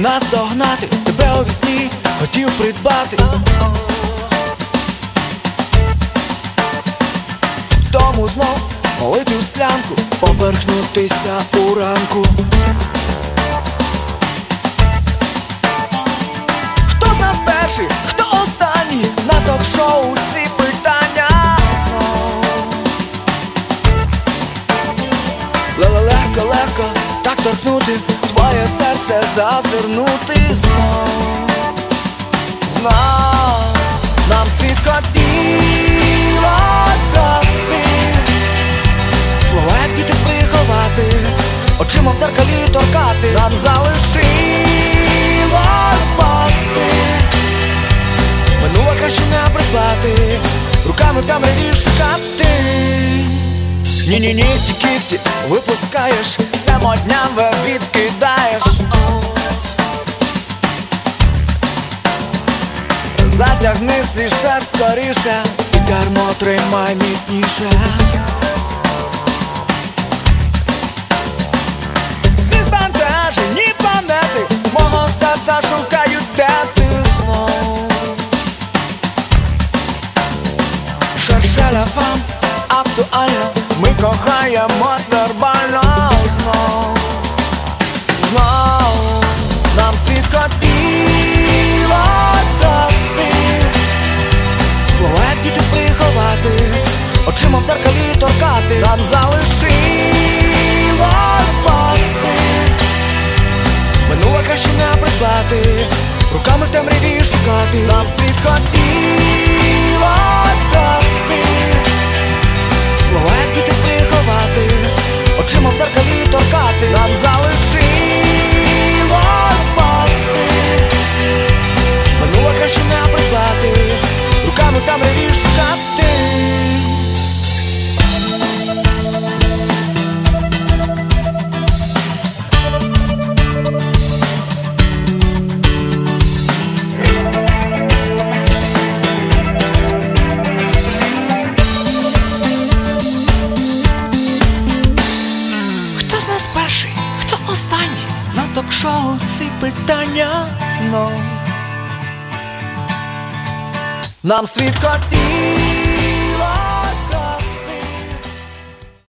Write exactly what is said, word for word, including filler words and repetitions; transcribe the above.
наздогнати, тебе у вісні хотів придбати. Тому знов полити у склянку, поперхнутися у ранку. Хто з нас перший, хто останній? На ток-шоу ці питання знов. Легко, легко так торкнути, твоє серце зазирнути знов. Знов нам світ хотілось прости, слова як діти приховати, очима в дзеркалі торкати. Нам залишилось спасти, минуло краще не придбати, руками в темряві шукати. Ні-ні-ні, ті-кіті випускаєш, самотняве відкидаєш. Затягни свій шар скоріше, і кермо тримай міцніше. Всі збентежені планети мого серця шукають, де ти знов. Шерше ля фам, актуально, ми кохаємось вербально знов. Знов нам світ хотілось прости, слова як діти приховати, очима в дзеркалі торкати. Нам залишилось спасти, минуло краще не придбати, руками в темряві шукати. Нам світ хотілось прости, слова як діти приховати, очима в дзеркалі торкати. Нам залишилось спасти, минуло краще не придбати, руками в темряві шукати. Хто останній? На ток-шоу ці питання знов. Нам світ хотів